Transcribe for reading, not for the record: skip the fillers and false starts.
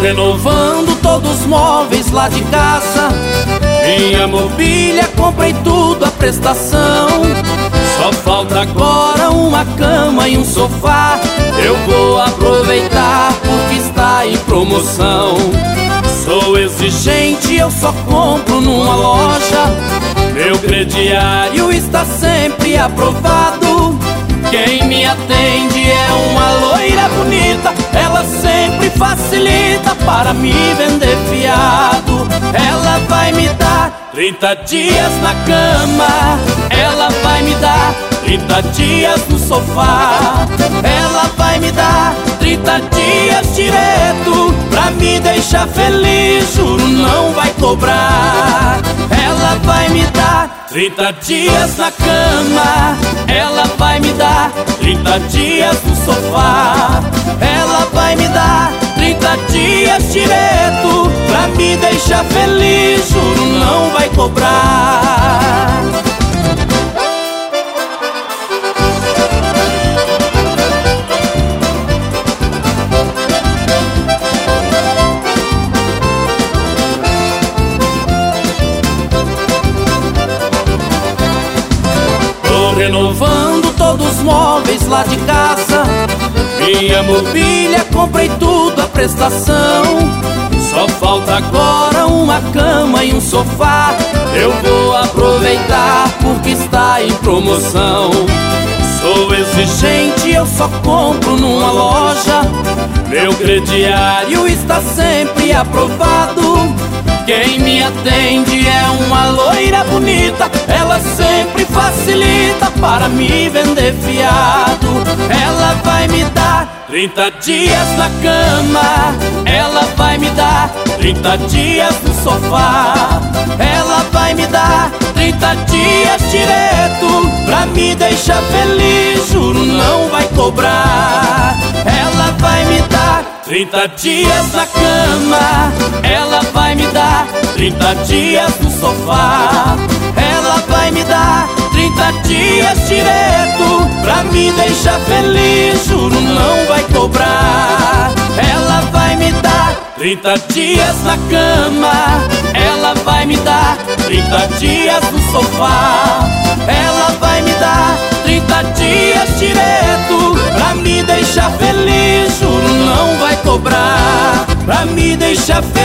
renovando todos os móveis lá de casa. Minha mobília, comprei tudo à prestação. Só falta agora uma cama e um sofá. Eu vou aproveitar porque está em promoção. Sou exigente, eu só compro numa loja. Meu crediário está sempre aprovado. Quem me atende é uma loira bonita. Ela sempre facilita para me vender fiado. Ela vai me dar 30 dias na cama. Ela vai me dar 30 dias no sofá. Ela vai me dar 30 dias direto pra me deixar feliz, juro não vai cobrar. Ela vai me dar 30 dias na cama. Ela vai me dar 30 dias no sofá. Ela vai me dar 30 dias direto pra me deixar feliz, juro não vai cobrar. Renovando todos os móveis lá de casa. Minha mobília, comprei tudo à prestação. Só falta agora uma cama e um sofá. Eu vou aproveitar porque está em promoção. Sou exigente, eu só compro numa loja. Meu crediário está sempre aprovado. Quem me atende é uma loira bonita. Ela sempre facilita para me vender fiado. Ela vai me dar 30 dias na cama. Ela vai me dar 30 dias no sofá. Ela vai me dar 30 dias direto pra me deixar feliz, juro não vai cobrar. Ela vai me dar 30 dias na cama. Ela vai me dar 30 dias no sofá. Ela vai me dar 30 dias direto pra me deixar feliz, juro não vai cobrar. Ela vai me dar 30 dias na cama. Ela vai me dar 30 dias no sofá. Ela vai me dar 30 dias direto pra me deixar feliz, juro não vai cobrar. Pra me deixar feliz.